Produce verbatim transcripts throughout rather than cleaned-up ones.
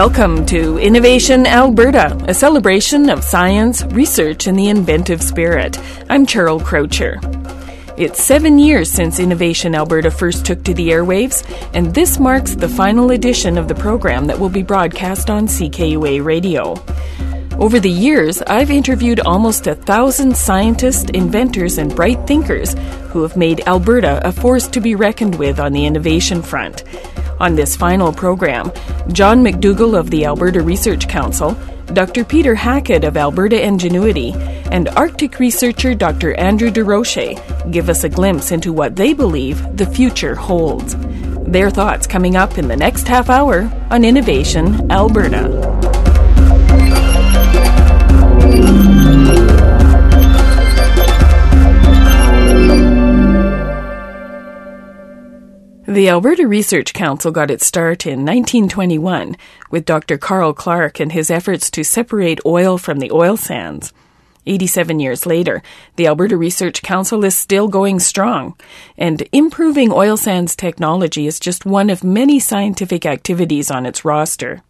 Welcome to Innovation Alberta, a celebration of science, research, and the inventive spirit. I'm Cheryl Croucher. It's seven years since Innovation Alberta first took to the airwaves, and this marks the final edition of the program that will be broadcast on C K U A radio. Over the years, I've interviewed almost a thousand scientists, inventors, and bright thinkers who have made Alberta a force to be reckoned with on the innovation front. On this final program, John McDougall of the Alberta Research Council, Doctor Peter Hackett of Alberta Ingenuity, and Arctic researcher Doctor Andrew DeRoche give us a glimpse into what they believe the future holds. Their thoughts coming up in the next half hour on Innovation Alberta. The Alberta Research Council got its start in nineteen twenty-one with Doctor Carl Clark and his efforts to separate oil from the oil sands. eighty-seven years later, the Alberta Research Council is still going strong, and improving oil sands technology is just one of many scientific activities on its roster.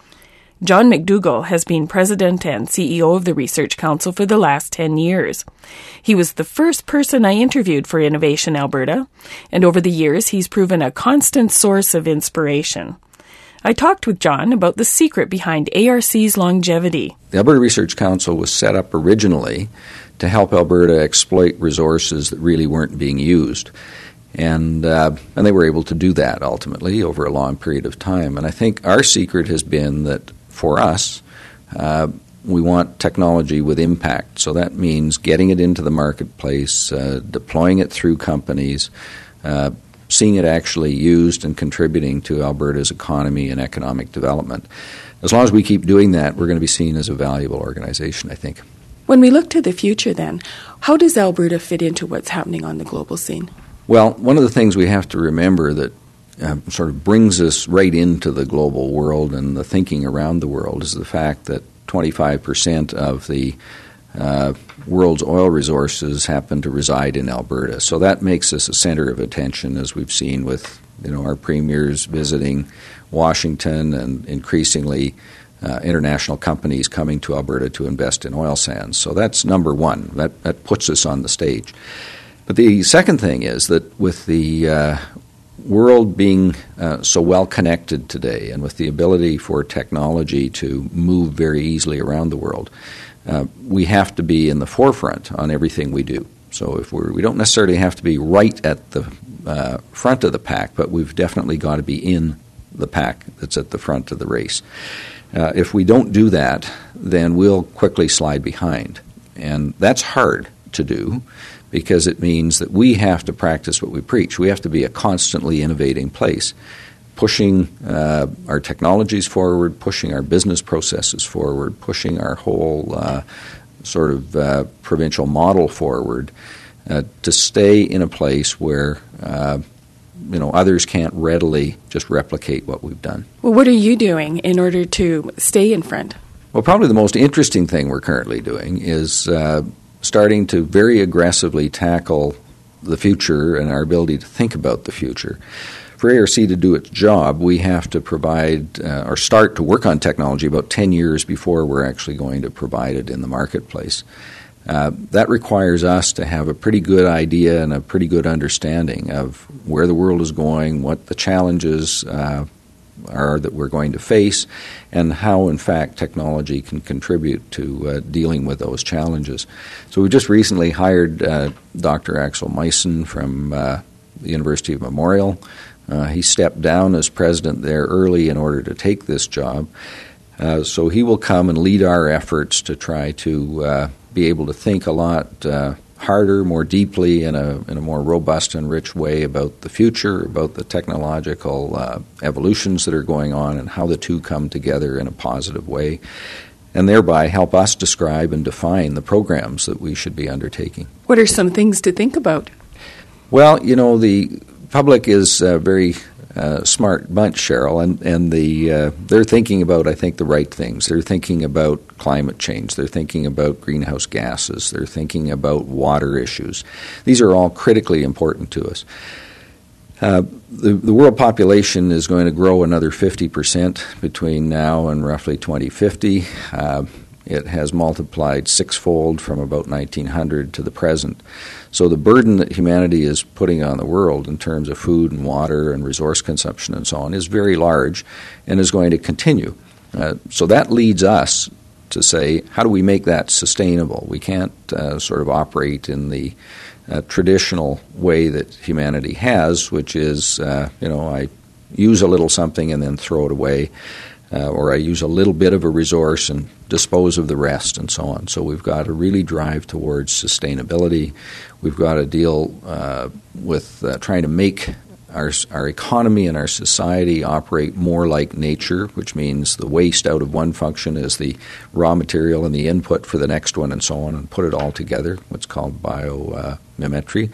John McDougall has been president and C E O of the Research Council for the last ten years. He was the first person I interviewed for Innovation Alberta, and over the years he's proven a constant source of inspiration. I talked with John about the secret behind A R C's longevity. The Alberta Research Council was set up originally to help Alberta exploit resources that really weren't being used. And uh, and they were able to do that ultimately over a long period of time. And I think our secret has been that for us, uh, we want technology with impact. So that means getting it into the marketplace, uh, deploying it through companies, uh, seeing it actually used and contributing to Alberta's economy and economic development. As long as we keep doing that, we're going to be seen as a valuable organization, I think. When we look to the future then, how does Alberta fit into what's happening on the global scene? Well, one of the things we have to remember that uh, sort of brings us right into the global world and the thinking around the world is the fact that twenty-five percent of the uh, world's oil resources happen to reside in Alberta. So that makes us a center of attention, as we've seen with you know our premiers visiting Washington and increasingly uh, international companies coming to Alberta to invest in oil sands. So that's number one. That, that puts us on the stage. But the second thing is that with the uh, world being uh, so well connected today and with the ability for technology to move very easily around the world, uh, we have to be in the forefront on everything we do. So if we're, we don't necessarily have to be right at the uh, front of the pack, but we've definitely got to be in the pack that's at the front of the race. Uh, if we don't do that, then we'll quickly slide behind. And that's hard to do, because it means that we have to practice what we preach. We have to be a constantly innovating place, pushing uh, our technologies forward, pushing our business processes forward, pushing our whole uh, sort of uh, provincial model forward uh, to stay in a place where uh, you know others can't readily just replicate what we've done. Well, what are you doing in order to stay in front? Well, probably the most interesting thing we're currently doing is uh, starting to very aggressively tackle the future and our ability to think about the future. For A R C to do its job, we have to provide uh, or start to work on technology about ten years before we're actually going to provide it in the marketplace. Uh, that requires us to have a pretty good idea and a pretty good understanding of where the world is going, what the challenges uh, are that we're going to face, and how, in fact, technology can contribute to uh, dealing with those challenges. So we just recently hired uh, Doctor Axel Meissen from uh, the University of Memorial. Uh, he stepped down as president there early in order to take this job. Uh, so he will come and lead our efforts to try to uh, be able to think a lot uh, harder, more deeply, in a in a more robust and rich way about the future, about the technological uh, evolutions that are going on, and how the two come together in a positive way, and thereby help us describe and define the programs that we should be undertaking. What are some things to think about? Well, you know, the public is a very uh, smart bunch, Cheryl, and, and the uh, they're thinking about, I think, the right things. They're thinking about climate change. They're thinking about greenhouse gases. They're thinking about water issues. These are all critically important to us. Uh, the, the world population is going to grow another fifty percent between now and roughly twenty fifty. Uh, it has multiplied sixfold from about nineteen hundred to the present. So the burden that humanity is putting on the world in terms of food and water and resource consumption and so on is very large and is going to continue. Uh, so that leads us to say, how do we make that sustainable? We can't uh, sort of operate in the uh, traditional way that humanity has, which is, uh, you know, I use a little something and then throw it away, uh, or I use a little bit of a resource and dispose of the rest and so on. So we've got to really drive towards sustainability. We've got to deal uh, with uh, trying to make Our, our economy and our society operate more like nature, which means the waste out of one function is the raw material and the input for the next one and so on, and put it all together, what's called biomimicry.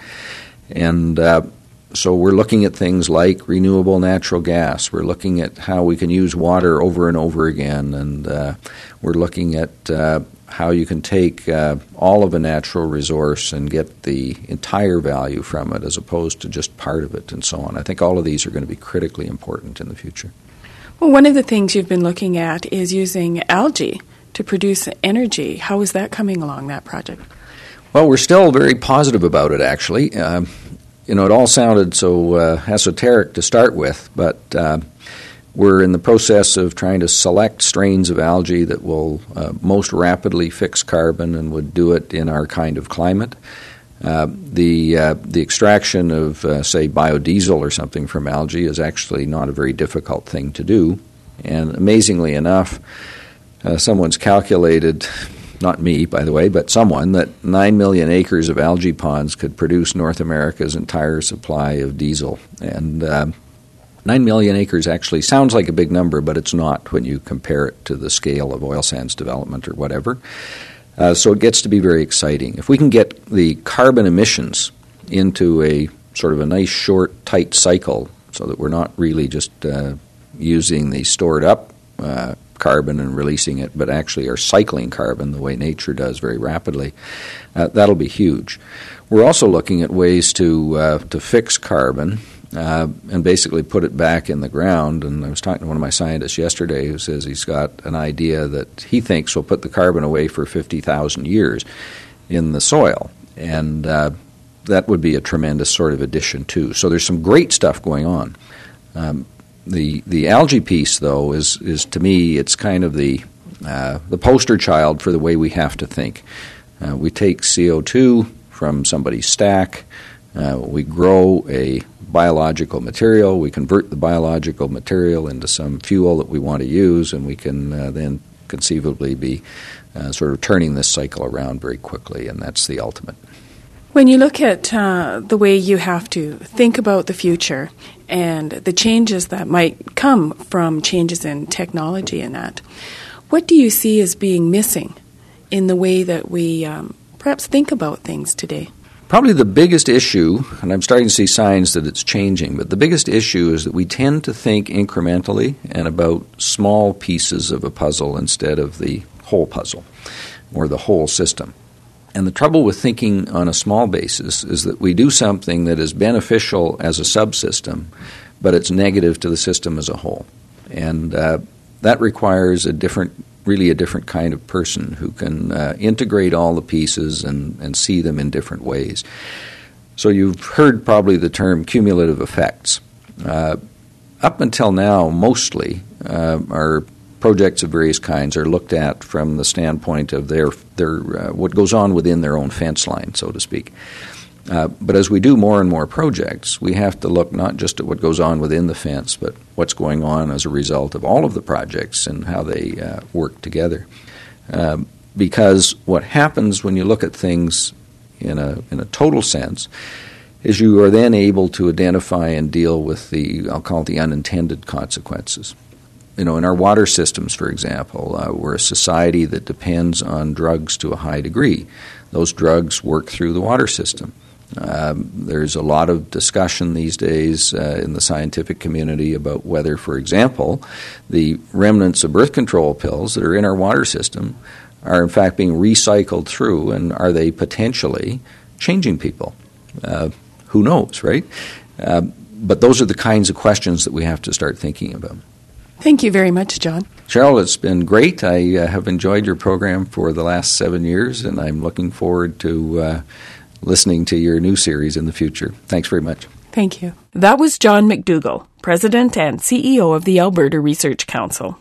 And uh, so we're looking at things like renewable natural gas. We're looking at how we can use water over and over again, and uh, we're looking at uh, how you can take uh, all of a natural resource and get the entire value from it as opposed to just part of it and so on. I think all of these are going to be critically important in the future. Well, one of the things you've been looking at is using algae to produce energy. How is that coming along, that project? Well, we're still very positive about it, actually. Uh, you know, it all sounded so uh, esoteric to start with, but uh, we're in the process of trying to select strains of algae that will uh, most rapidly fix carbon and would do it in our kind of climate. Uh, the uh, the extraction of, uh, say, biodiesel or something from algae is actually not a very difficult thing to do. And amazingly enough, uh, someone's calculated, not me, by the way, but someone, that nine million acres of algae ponds could produce North America's entire supply of diesel. And uh, Nine million acres actually sounds like a big number, but it's not when you compare it to the scale of oil sands development or whatever. Uh, so it gets to be very exciting. If we can get the carbon emissions into a sort of a nice, short, tight cycle so that we're not really just uh, using the stored up uh, carbon and releasing it, but actually are cycling carbon the way nature does very rapidly, uh, that'll be huge. We're also looking at ways to uh, to fix carbon Uh, and basically put it back in the ground. And I was talking to one of my scientists yesterday who says he's got an idea that he thinks will put the carbon away for fifty thousand years in the soil. And uh, that would be a tremendous sort of addition, too. So there's some great stuff going on. Um, the the algae piece, though, is, is to me, it's kind of the, uh, the poster child for the way we have to think. Uh, we take C O two from somebody's stack. Uh, we grow a biological material, we convert the biological material into some fuel that we want to use, and we can uh, then conceivably be uh, sort of turning this cycle around very quickly, and that's the ultimate. When you look at uh, the way you have to think about the future and the changes that might come from changes in technology and that, what do you see as being missing in the way that we um, perhaps think about things today? Probably the biggest issue, and I'm starting to see signs that it's changing, but the biggest issue is that we tend to think incrementally and about small pieces of a puzzle instead of the whole puzzle or the whole system. And the trouble with thinking on a small basis is that we do something that is beneficial as a subsystem, but it's negative to the system as a whole. And uh, that requires a different really a different kind of person who can uh, integrate all the pieces and, and see them in different ways. So you've heard probably the term cumulative effects. Uh, up until now, mostly, uh, our projects of various kinds are looked at from the standpoint of their their uh, what goes on within their own fence line, so to speak. Uh, but as we do more and more projects, we have to look not just at what goes on within the fence, but what's going on as a result of all of the projects and how they uh, work together. Um, because what happens when you look at things in a in a total sense is you are then able to identify and deal with the, I'll call it the unintended consequences. You know, in our water systems, for example, uh, we're a society that depends on drugs to a high degree. Those drugs work through the water system. Um, there's a lot of discussion these days uh, in the scientific community about whether, for example, the remnants of birth control pills that are in our water system are in fact being recycled through, and are they potentially changing people? Uh, who knows, right? Uh, but those are the kinds of questions that we have to start thinking about. Thank you very much, John. Cheryl, it's been great. I uh, have enjoyed your program for the last seven years, and I'm looking forward to uh, listening to your new series in the future. Thanks very much. Thank you. That was John McDougall, President and C E O of the Alberta Research Council.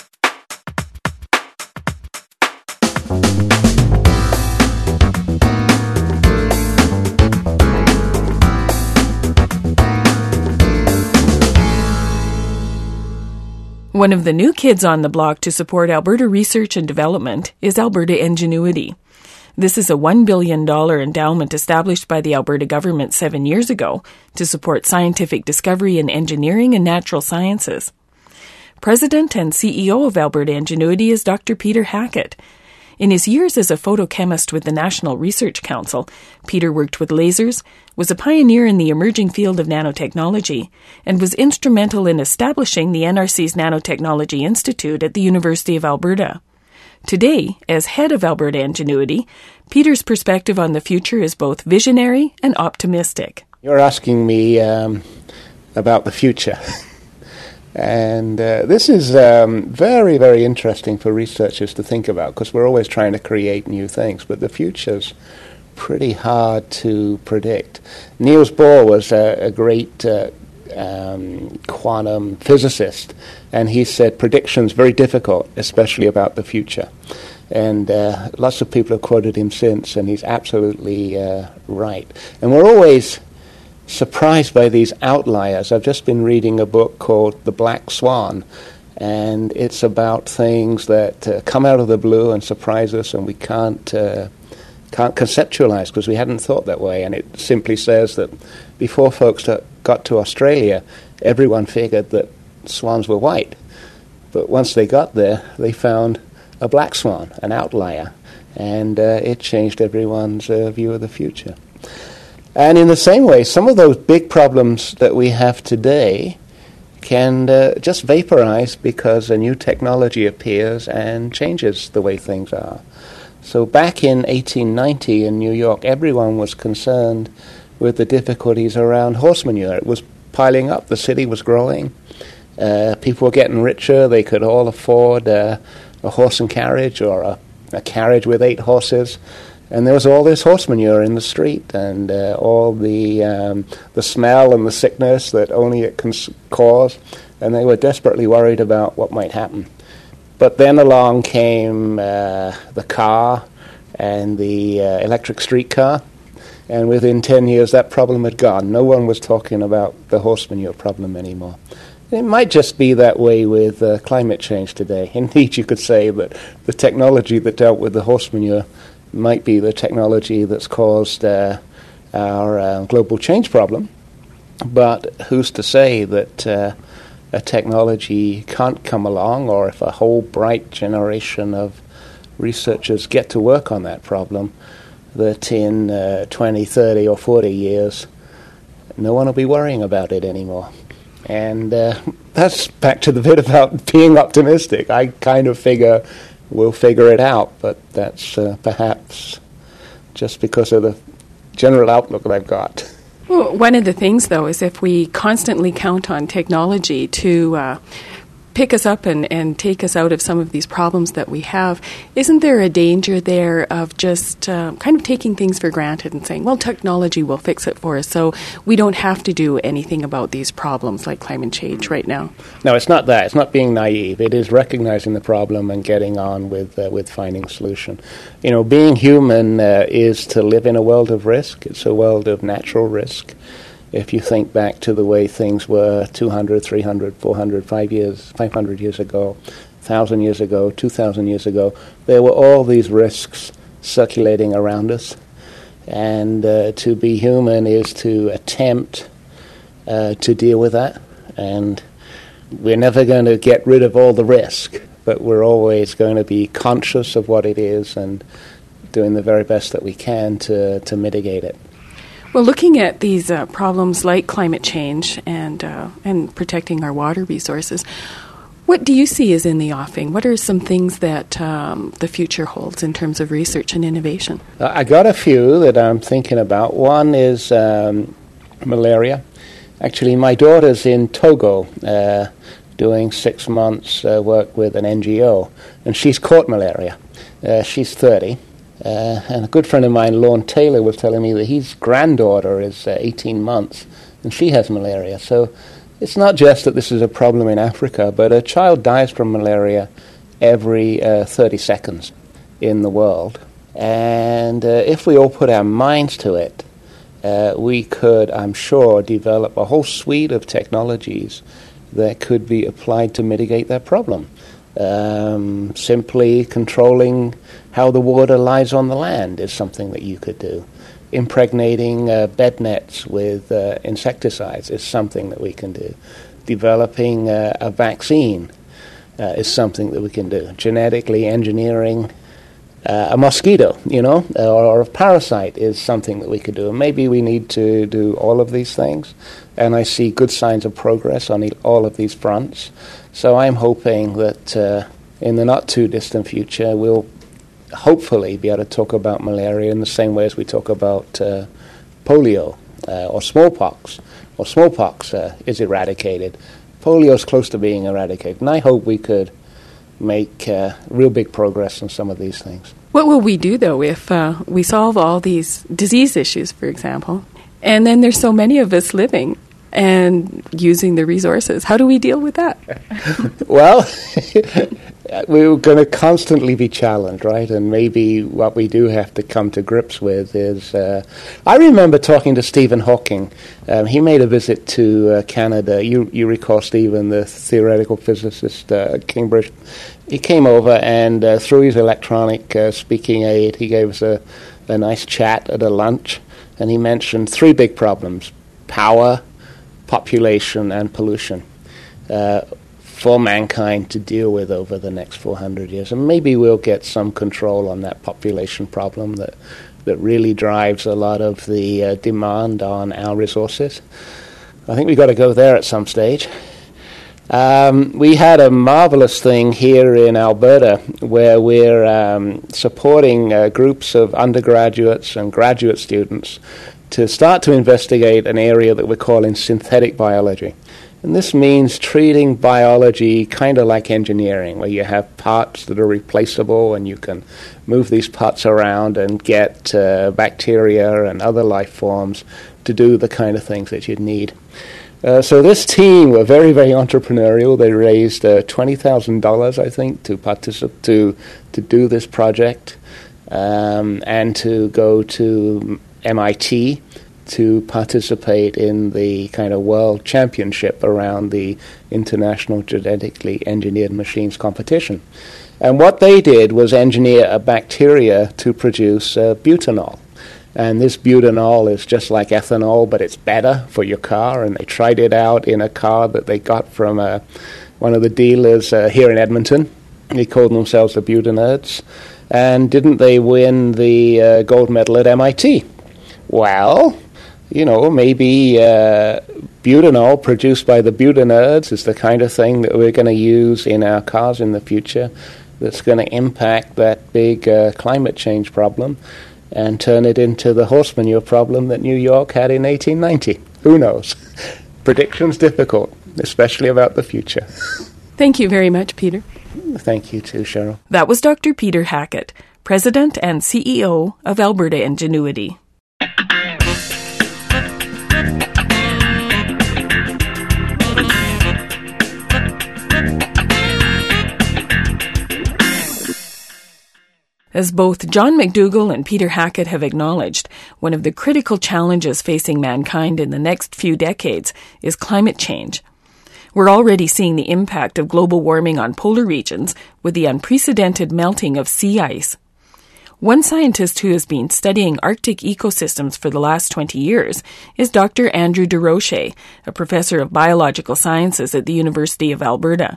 One of the new kids on the block to support Alberta research and development is Alberta Engenuity. This is a one billion dollars endowment established by the Alberta government seven years ago to support scientific discovery in engineering and natural sciences. President and C E O of Alberta Engenuity is Doctor Peter Hackett. In his years as a photochemist with the National Research Council, Peter worked with lasers, was a pioneer in the emerging field of nanotechnology, and was instrumental in establishing the N R C's Nanotechnology Institute at the University of Alberta. Today, as head of Alberta Engenuity, Peter's perspective on the future is both visionary and optimistic. You're asking me um, about the future. And uh, this is um, very, very interesting for researchers to think about, because we're always trying to create new things, but the future's pretty hard to predict. Niels Bohr was a, a great uh, um, quantum physicist, and he said prediction's very difficult, especially about the future. And uh, lots of people have quoted him since, and he's absolutely uh, right. And we're always surprised by these outliers. I've just been reading a book called The Black Swan, and it's about things that uh, come out of the blue and surprise us, and we can't uh, can't conceptualize because we hadn't thought that way. And it simply says that before folks to, got to Australia, everyone figured that swans were white, but once they got there, they found a black swan, an outlier, and uh, it changed everyone's uh, view of the future. And in the same way, some of those big problems that we have today can uh, just vaporize because a new technology appears and changes the way things are. So back in eighteen ninety in New York, everyone was concerned with the difficulties around horse manure. It was piling up. The city was growing. Uh, people were getting richer. They could all afford uh, a horse and carriage or a, a carriage with eight horses. And there was all this horse manure in the street, and uh, all the um, the smell and the sickness that only it can cause, and they were desperately worried about what might happen. But then along came uh, the car and the uh, electric streetcar, and within ten years that problem had gone. No one was talking about the horse manure problem anymore. It might just be that way with uh, climate change today. Indeed, you could say that the technology that dealt with the horse manure might be the technology that's caused uh, our uh, global change problem, but who's to say that uh, a technology can't come along, or if a whole bright generation of researchers get to work on that problem, that in uh, twenty, thirty or forty years no one will be worrying about it anymore. And uh, that's back to the bit about being optimistic. I kind of figure we'll figure it out, but that's uh, perhaps just because of the general outlook that I've got. Well, one of the things, though, is if we constantly count on technology to uh, pick us up and, and take us out of some of these problems that we have, isn't there a danger there of just uh, kind of taking things for granted and saying, well, technology will fix it for us, so we don't have to do anything about these problems like climate change right now? No, it's not that. It's not being naive. It is recognizing the problem and getting on with uh, with finding a solution. You know, being human uh, is to live in a world of risk. It's a world of natural risk. If you think back to the way things were two hundred, three hundred, four hundred, five years, five hundred years ago, one thousand years ago, two thousand years ago, there were all these risks circulating around us. And uh, to be human is to attempt uh, to deal with that. And we're never going to get rid of all the risk, but we're always going to be conscious of what it is and doing the very best that we can to, to mitigate it. Well, looking at these uh, problems like climate change and uh, and protecting our water resources, what do you see is in the offing? What are some things that um, the future holds in terms of research and innovation? I got a few that I'm thinking about. One is um, malaria. Actually, my daughter's in Togo uh, doing six months uh, work with an N G O, and she's caught malaria. Uh, she's thirty. Uh, and a good friend of mine, Lorne Taylor, was telling me that his granddaughter is uh, eighteen months, and she has malaria. So it's not just that this is a problem in Africa, but a child dies from malaria every uh, thirty seconds in the world. And uh, if we all put our minds to it, uh, we could, I'm sure, develop a whole suite of technologies that could be applied to mitigate that problem. Um, simply controlling how the water lies on the land is something that you could do. Impregnating uh, bed nets with uh, insecticides is something that we can do. Developing uh, a vaccine uh, is something that we can do. Genetically engineering uh, a mosquito, you know, or, or a parasite is something that we could do. And maybe we need to do all of these things. And I see good signs of progress on all of these fronts. So I'm hoping that uh, in the not-too-distant future, we'll hopefully be able to talk about malaria in the same way as we talk about uh, polio uh, or smallpox. Or smallpox uh, is eradicated. Polio is close to being eradicated. And I hope we could make uh, real big progress on some of these things. What will we do, though, if uh, we solve all these disease issues, for example, and then there's so many of us living and using the resources? How do we deal with that? Well, we're going to constantly be challenged, right? And maybe what we do have to come to grips with is... Uh, I remember talking to Stephen Hawking. Um, he made a visit to uh, Canada. You you recall Stephen, the theoretical physicist uh, at Cambridge. He came over and uh, through his electronic uh, speaking aid, he gave us a, a nice chat at a lunch. And he mentioned three big problems: power, population, and pollution uh, for mankind to deal with over the next four hundred years. And maybe we'll get some control on that population problem that, that really drives a lot of the uh, demand on our resources. I think we've got to go there at some stage. Um, we had a marvelous thing here in Alberta where we're um, supporting uh, groups of undergraduates and graduate students to start to investigate an area that we're calling synthetic biology. And this means treating biology kind of like engineering, where you have parts that are replaceable and you can move these parts around and get uh, bacteria and other life forms to do the kind of things that you'd need. Uh, so this team were very, very entrepreneurial. They raised uh, twenty thousand dollars, I think, to participate to to do this project um, and to go to M I T to participate in the kind of world championship around the International Genetically Engineered Machines competition. And what they did was engineer a bacteria to produce uh, butanol. And this butanol is just like ethanol, but it's better for your car. And they tried it out in a car that they got from uh, one of the dealers uh, here in Edmonton. They called themselves the Butanerds. And didn't they win the uh, gold medal at M I T? Well, you know, maybe uh, butanol produced by the Butanerds is the kind of thing that we're going to use in our cars in the future that's going to impact that big uh, climate change problem and turn it into the horse manure problem that New York had in eighteen ninety. Who knows? Prediction's difficult, especially about the future. Thank you very much, Peter. Thank you too, Cheryl. That was Doctor Peter Hackett, President and C E O of Alberta Ingenuity. As both John McDougall and Peter Hackett have acknowledged, one of the critical challenges facing mankind in the next few decades is climate change. We're already seeing the impact of global warming on polar regions with the unprecedented melting of sea ice. One scientist who has been studying Arctic ecosystems for the last twenty years is Doctor Andrew DeRoche, a professor of biological sciences at the University of Alberta.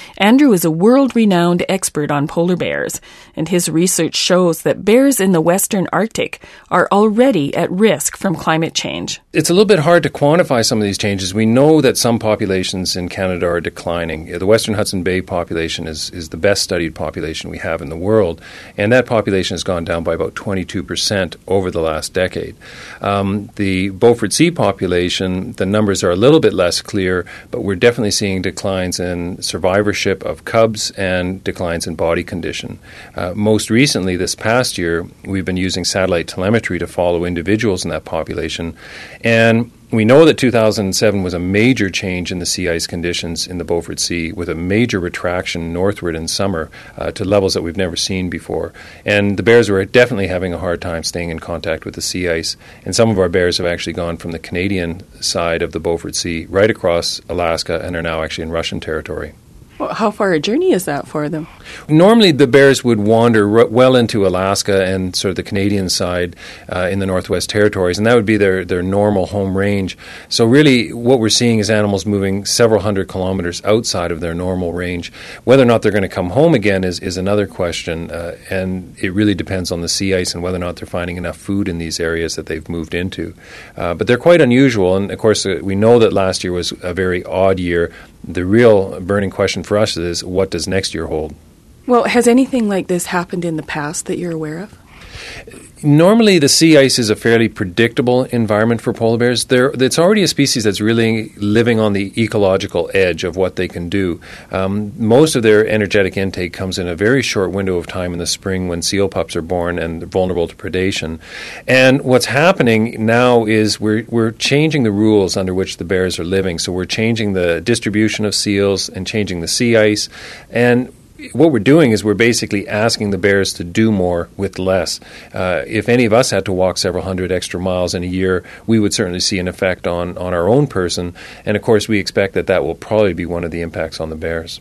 Andrew is a world-renowned expert on polar bears, and his research shows that bears in the Western Arctic are already at risk from climate change. It's a little bit hard to quantify some of these changes. We know that some populations in Canada are declining. The Western Hudson Bay population is, is the best studied population we have in the world, and that population has gone down by about twenty-two percent over the last decade. Um, the Beaufort Sea population, the numbers are a little bit less clear, but we're definitely seeing declines in survivorship of cubs and declines in body condition. Uh, most recently, this past year, we've been using satellite telemetry to follow individuals in that population, and we know that two thousand seven was a major change in the sea ice conditions in the Beaufort Sea, with a major retraction northward in summer uh, to levels that we've never seen before. And the bears were definitely having a hard time staying in contact with the sea ice. And some of our bears have actually gone from the Canadian side of the Beaufort Sea right across Alaska and are now actually in Russian territory. Well, how far a journey is that for them? Normally, the bears would wander r- well into Alaska and sort of the Canadian side uh, in the Northwest Territories, and that would be their, their normal home range. So really, what we're seeing is animals moving several hundred kilometers outside of their normal range. Whether or not they're going to come home again is, is another question, uh, and it really depends on the sea ice and whether or not they're finding enough food in these areas that they've moved into. Uh, but they're quite unusual, and of course, uh, we know that last year was a very odd year. The real burning question for us is, what does next year hold? Well, has anything like this happened in the past that you're aware of? Normally, the sea ice is a fairly predictable environment for polar bears. They're, it's already a species that's really living on the ecological edge of what they can do. Um, most of their energetic intake comes in a very short window of time in the spring when seal pups are born and they're vulnerable to predation. And what's happening now is we're, we're changing the rules under which the bears are living. So we're changing the distribution of seals and changing the sea ice. And what we're doing is we're basically asking the bears to do more with less. Uh, if any of us had to walk several hundred extra miles in a year, we would certainly see an effect on, on our own person. And, of course, we expect that that will probably be one of the impacts on the bears.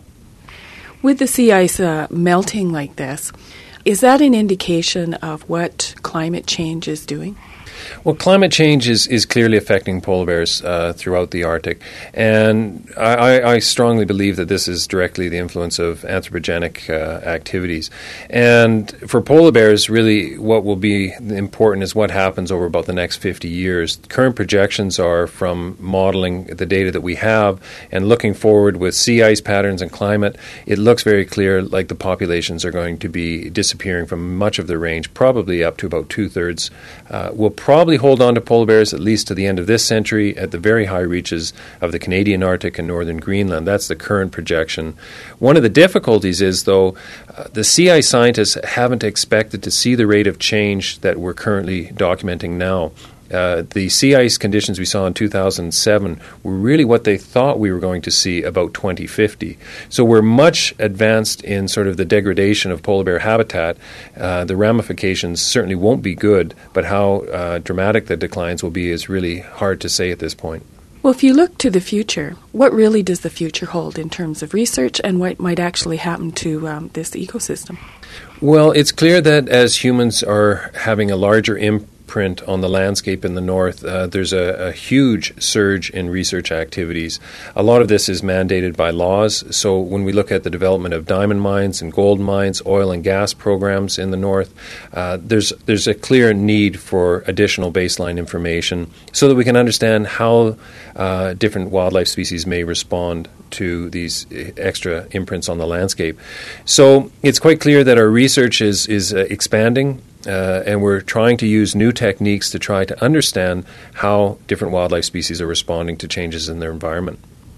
With the sea ice uh, melting like this, is that an indication of what climate change is doing? Well, climate change is, is clearly affecting polar bears uh, throughout the Arctic, and I, I strongly believe that this is directly the influence of anthropogenic uh, activities. And for polar bears, really what will be important is what happens over about the next fifty years. Current projections are from modeling the data that we have and looking forward with sea ice patterns and climate, it looks very clear like the populations are going to be disappearing from much of the range, probably up to about two-thirds. Uh, we'll probably hold on to polar bears at least to the end of this century at the very high reaches of the Canadian Arctic and northern Greenland. That's the current projection. One of the difficulties is, though, uh, the sea ice scientists haven't expected to see the rate of change that we're currently documenting now. Uh, the sea ice conditions we saw in two thousand seven were really what they thought we were going to see about twenty fifty. So we're much advanced in sort of the degradation of polar bear habitat. Uh, the ramifications certainly won't be good, but how uh, dramatic the declines will be is really hard to say at this point. Well, if you look to the future, what really does the future hold in terms of research and what might actually happen to um, this ecosystem? Well, it's clear that as humans are having a larger impact print on the landscape in the north, uh, there's a, a huge surge in research activities. A lot of this is mandated by laws. So when we look at the development of diamond mines and gold mines, oil and gas programs in the north, uh, there's there's a clear need for additional baseline information so that we can understand how uh, different wildlife species may respond to these extra imprints on the landscape. So it's quite clear that our research is is uh, expanding. Uh, and we're trying to use new techniques to try to understand how different wildlife species are responding to changes in their environment.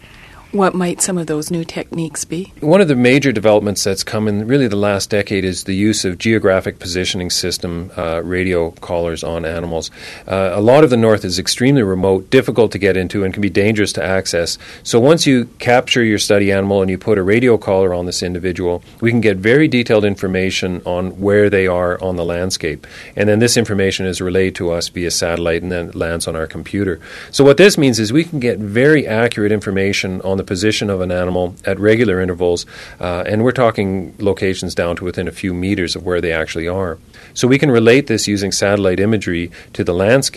What might some of those new techniques be? One of the major developments that's come in really the last decade is the use of geographic positioning system uh, radio collars on animals. Uh, a lot of the north is extremely remote, difficult to get into, and can be dangerous to access. So once you capture your study animal and you put a radio collar on this individual, we can get very detailed information on where they are on the landscape. And then this information is relayed to us via satellite and then it lands on our computer. So what this means is we can get very accurate information on the position of an animal at regular intervals, uh, and we're talking locations down to within a few meters of where they actually are. So we can relate this using satellite imagery to the landscape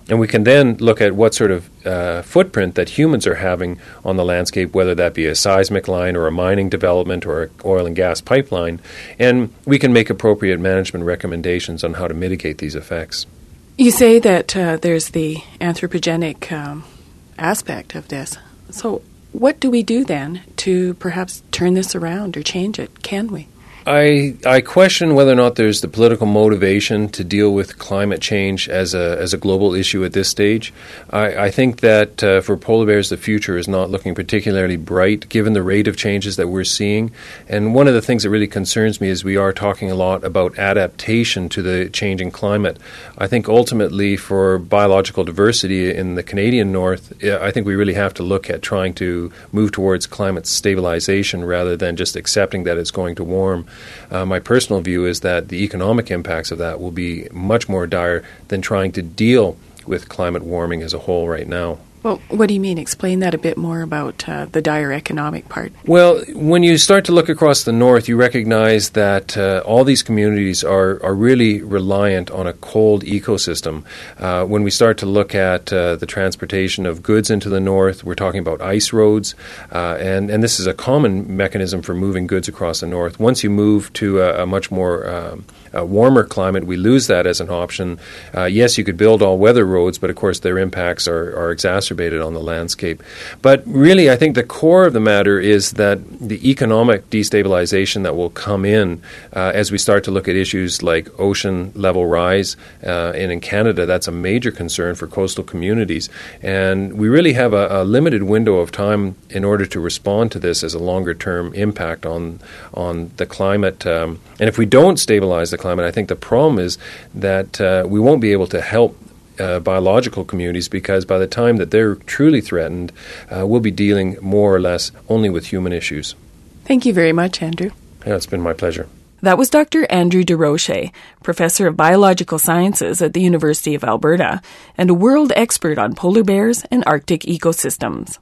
And we can then look at what sort of uh, footprint that humans are having on the landscape, whether that be a seismic line or a mining development or an oil and gas pipeline, and we can make appropriate management recommendations on how to mitigate these effects. You say that uh, there's the anthropogenic um, aspect of this. So what do we do then to perhaps turn this around or change it? Can we? I I question whether or not there's the political motivation to deal with climate change as a as a global issue at this stage. I, I think that uh, for polar bears, the future is not looking particularly bright, given the rate of changes that we're seeing. And one of the things that really concerns me is we are talking a lot about adaptation to the changing climate. I think ultimately for biological diversity in the Canadian North, I think we really have to look at trying to move towards climate stabilization rather than just accepting that it's going to warm. Uh, my personal view is that the economic impacts of that will be much more dire than trying to deal with climate warming as a whole right now. Well, what do you mean? Explain that a bit more about uh, the dire economic part. Well, when you start to look across the north, you recognize that uh, all these communities are, are really reliant on a cold ecosystem. Uh, when we start to look at uh, the transportation of goods into the north, we're talking about ice roads, uh, and, and this is a common mechanism for moving goods across the north. Once you move to a, a much more um, a warmer climate, we lose that as an option. Uh, yes, you could build all-weather roads, but of course their impacts are, are exacerbated on the landscape. But really, I think the core of the matter is that the economic destabilization that will come in uh, as we start to look at issues like ocean level rise, uh, and in Canada, that's a major concern for coastal communities. And we really have a, a limited window of time in order to respond to this as a longer-term impact on on the climate. Um, and if we don't stabilize the climate, I think the problem is that uh, we won't be able to help Uh, biological communities, because by the time that they're truly threatened, uh, we'll be dealing more or less only with human issues. Thank you very much, Andrew. Yeah, it's been my pleasure. That was Doctor Andrew DesRochers, Professor of Biological Sciences at the University of Alberta and a world expert on polar bears and Arctic ecosystems.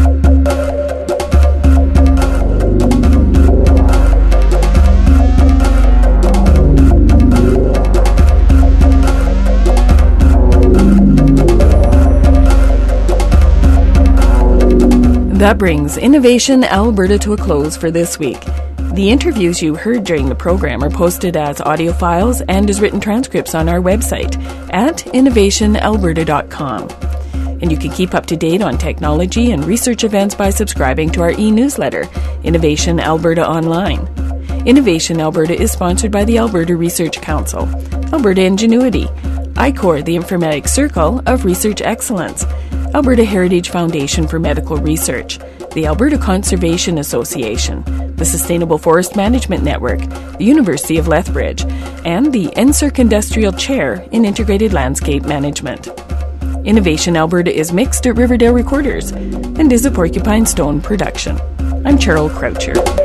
That brings Innovation Alberta to a close for this week. The interviews you heard during the program are posted as audio files and as written transcripts on our website at innovation alberta dot com. And you can keep up to date on technology and research events by subscribing to our e-newsletter, Innovation Alberta Online. Innovation Alberta is sponsored by the Alberta Research Council, Alberta Ingenuity, I C O R, the Informatics Circle of Research Excellence, Alberta Heritage Foundation for Medical Research, the Alberta Conservation Association, the Sustainable Forest Management Network, the University of Lethbridge, and the N S E R C Industrial Chair in Integrated Landscape Management. Innovation Alberta is mixed at Riverdale Recorders and is a Porcupine Stone production. I'm Cheryl Croucher.